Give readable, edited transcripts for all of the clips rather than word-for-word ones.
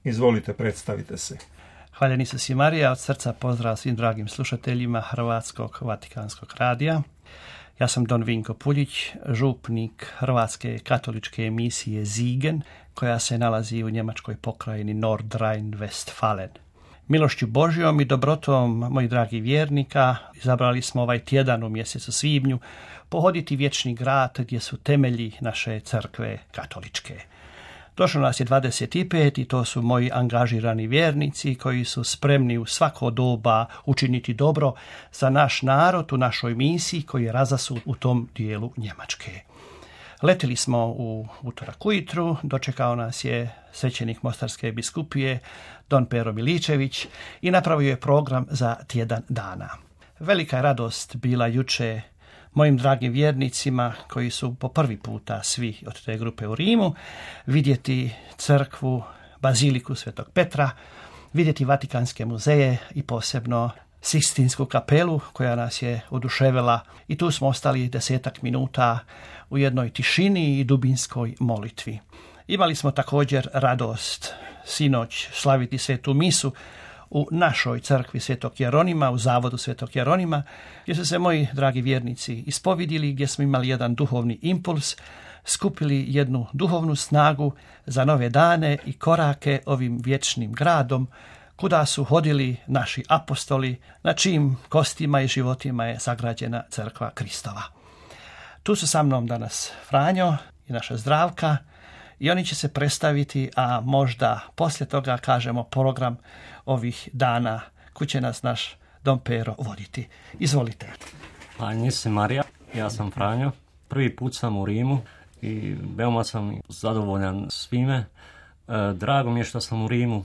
Izvolite, predstavite se. Hvaljeni Isus i Marija, od srca pozdrav svim dragim slušateljima Hrvatskog Vatikanskog radija. Ja sam Don Vinko Puljić, župnik Hrvatske katoličke misije Siegen, koja se nalazi u njemačkoj pokrajini Nordrhein-Westfalen. Milošću Božjom i dobrotom, moji dragi vjernika, izabrali smo ovaj tjedan u mjesecu svibnju pohoditi vječni grad gdje su temelji naše crkve katoličke. Došlo nas je 25 i to su moji angažirani vjernici koji su spremni u svako doba učiniti dobro za naš narod u našoj misiji koji je razasut u tom dijelu Njemačke. Letili smo u utorak ujutru, dočekao nas je svećenik Mostarske biskupije Don Pero Miličević i napravio je program za tjedan dana. Velika je radost bila juče mojim dragim vjernicima koji su po prvi puta svi od te grupe u Rimu vidjeti crkvu, baziliku Svetog Petra, vidjeti Vatikanske muzeje i posebno Sikstinsku kapelu koja nas je oduševila i tu smo ostali 10 minuta u jednoj tišini i dubinskoj molitvi. Imali smo također radost sinoć slaviti svetu misu u našoj crkvi Svetog Jeronima, u zavodu Svetog Jeronima, gdje su se moji dragi vjernici ispovidili, gdje smo imali jedan duhovni impuls, skupili jednu duhovnu snagu za nove dane i korake ovim vječnim gradom, kuda su hodili naši apostoli, na čijim kostima i životima je sagrađena crkva Kristova. Tu su sa mnom danas Franjo i naša Zdravka i oni će se predstaviti, a možda poslije toga kažemo program ovih dana koji će nas naš Don Pero voditi. Izvolite. Hvaljeni se Marija, ja sam Franjo. Prvi put sam u Rimu i veoma sam zadovoljan svime. Drago mi je što sam u Rimu,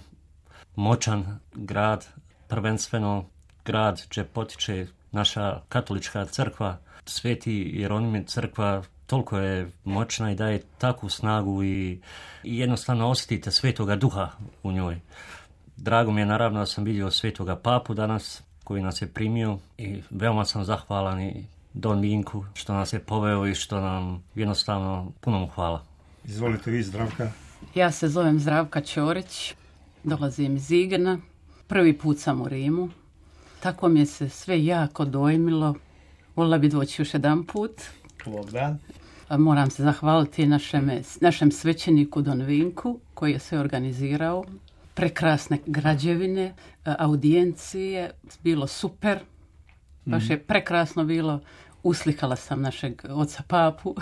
moćan grad, prvenstveno grad gdje potiče naša katolička crkva. Sveti Jeronim crkva toliko je moćna i daje takvu snagu i jednostavno osjetite Svetoga Duha u njoj. Drago mi je naravno da sam vidio Svetoga Papu danas koji nas je primio i veoma sam zahvalan i Don Vinku što nas je poveo i što nam jednostavno puno mu hvala. Izvolite vi, Zdravka. Ja se zovem Zdravka Ćorić, dolazim iz Siegena. Prvi put sam u Rimu. Tako mi je se sve jako dojmilo. Volila bi doći još jedan put. Bogdan. Moram se zahvaliti našem svećeniku Don Vinku koji je sve organizirao. Prekrasne građevine, audijencije, bilo super. Baš je prekrasno bilo. Uslikala sam našeg oca Papu.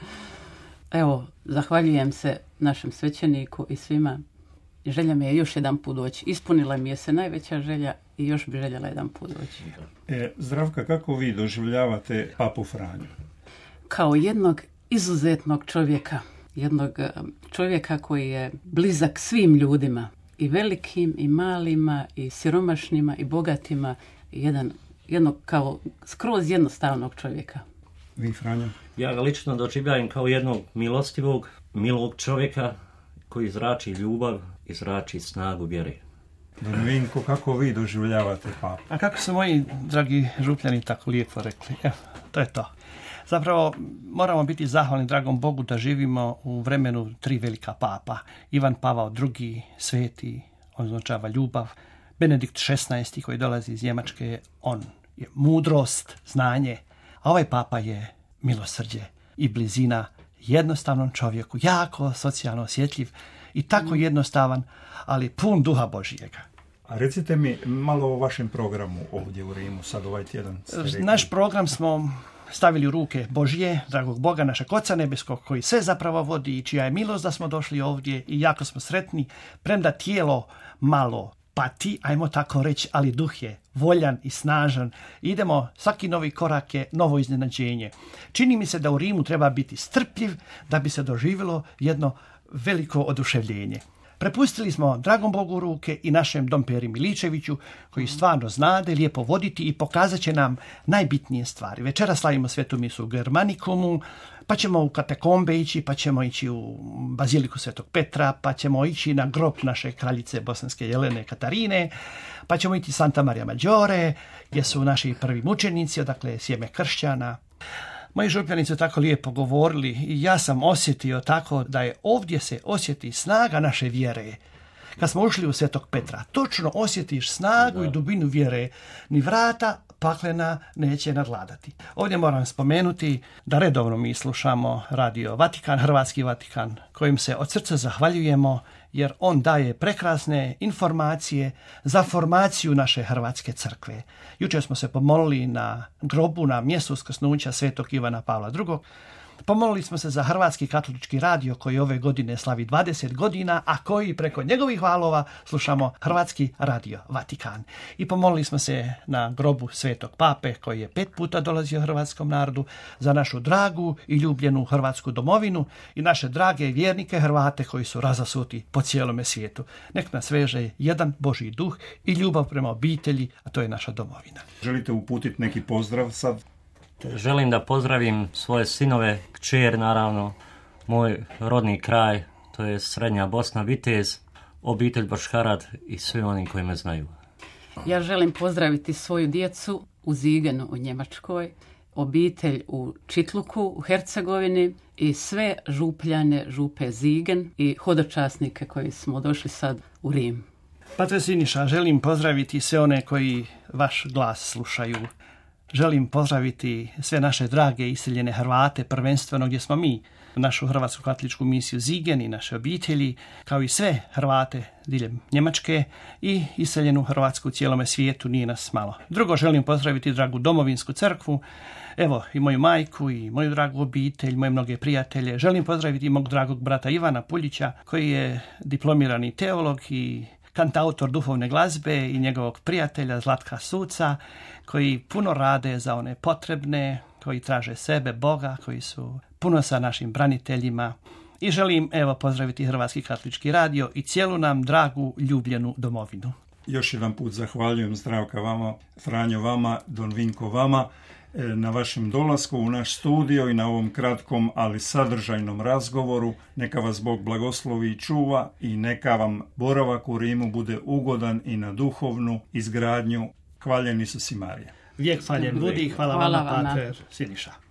Evo, zahvaljujem se našem svećeniku i svima. Želja mi je još jedan put doći. Ispunila mi je se najveća želja i još bi željela jedan put doći. Zdravka, kako vi doživljavate Papu Franju? Kao jednog izuzetnog čovjeka. Jednog čovjeka koji je blizak svim ljudima. I velikim, i malima, i siromašnima, i bogatima. Jednog kao skroz jednostavnog čovjeka. Vi, Franjo? Ja ga lično doživljavam kao jednog milostivog, milog čovjeka koji zrači ljubav i zrači snagu vjere. Don Vinko, kako vi doživljavate Papu? A kako su moji dragi župljani tako lijepo rekli? Evo, to je to. Zapravo, moramo biti zahvalni dragom Bogu da živimo u vremenu 3 velika papa. Ivan Pavao II, sveti, on označava ljubav. Benedikt XVI koji dolazi iz Njemačke, on je mudrost, znanje. A ovaj papa je milosrđe i blizina jednostavnom čovjeku, jako socijalno osjetljiv i tako jednostavan, ali pun duha Božijega. A recite mi malo o vašem programu ovdje u Rimu, sad ovaj tjedan. Naš program smo stavili u ruke Božije, dragog Boga, našeg Oca nebeskog, koji sve zapravo vodi i čija je milost da smo došli ovdje i jako smo sretni, premda tijelo malo pati, ajmo tako reći, ali duh je voljan i snažan. Idemo, svaki novi korak je novo iznenađenje. Čini mi se da u Rimu treba biti strpljiv da bi se doživjelo jedno veliko oduševljenje. Prepustili smo dragom Bogu u ruke i našem Don Peri Miličeviću, koji stvarno znade lijepo voditi i pokazat će nam najbitnije stvari. Večera slavimo svetu misu u Germanikumu, pa ćemo u katakombe ići, pa ćemo ići u baziliku Svetog Petra, pa ćemo ići na grob naše kraljice Bosanske Jelene Katarine, pa ćemo ići Santa Maria Maggiore, gdje su naši prvi mučenici, odakle sjeme kršćana. Moji župljani su tako lijepo govorili i ja sam osjetio tako da je ovdje se osjeti snaga naše vjere. kad smo ušli u Svetog Petra, točno osjetiš snagu i dubinu vjere. Ni vrata paklena neće nadvladati. Ovdje moram spomenuti da redovno mi slušamo Radio Vatikan, Hrvatski Vatikan, kojim se od srca zahvaljujemo jer on daje prekrasne informacije za formaciju naše Hrvatske crkve. Jučer smo se pomolili na grobu na mjestu uskrsnuća Svetog Ivana Pavla II. Pomolili smo se za Hrvatski katolički radio koji ove godine slavi 20 godina, a koji preko njegovih valova slušamo Hrvatski radio Vatikan. I pomolili smo se na grobu Svetog Pape koji je 5 puta dolazio hrvatskom narodu, za našu dragu i ljubljenu Hrvatsku domovinu i naše drage vjernike Hrvate koji su razasuti po cijelome svijetu. Nek nas veže jedan Božji duh i ljubav prema obitelji, a to je naša domovina. Želite uputiti neki pozdrav sad? Želim da pozdravim svoje sinove, kćer naravno, moj rodni kraj, to je Srednja Bosna, Vitez, obitelj Boškarad i svi oni koji me znaju. Ja želim pozdraviti svoju djecu u Zigenu u Njemačkoj, obitelj u Čitluku u Hercegovini i sve župljane župe Zigen i hodočasnike koji smo došli sad u Rim. Patre Siniša, želim pozdraviti sve one koji vaš glas slušaju. Želim pozdraviti sve naše drage iseljene Hrvate, prvenstveno gdje smo mi, našu Hrvatsku katoličku misiju Zigen i naše obitelji, kao i sve Hrvate diljem Njemačke i iseljenu Hrvatsku u cijelome svijetu, nije nas malo. Drugo, želim pozdraviti dragu domovinsku crkvu, evo i moju majku i moju dragu obitelj, moje mnoge prijatelje. Želim pozdraviti i mog dragog brata Ivana Puljića, koji je diplomirani teolog i kantautor duhovne glazbe, i njegovog prijatelja Zlatka Suca, koji puno rade za one potrebne, koji traže sebe, Boga, koji su puno sa našim braniteljima. I želim pozdraviti Hrvatski katolički radio i cijelu nam dragu ljubljenu domovinu. Još jedan put zahvaljujem Zdravka vama, Franjo vama, Don Vinko vama na vašem dolasku u naš studio i na ovom kratkom, ali sadržajnom razgovoru. Neka vas Bog blagoslovi i čuva i neka vam boravak u Rimu bude ugodan i na duhovnu izgradnju. Hvaljen Isus i Marija. Vijek hvaljen budi i hvala vama, Pater Siniša.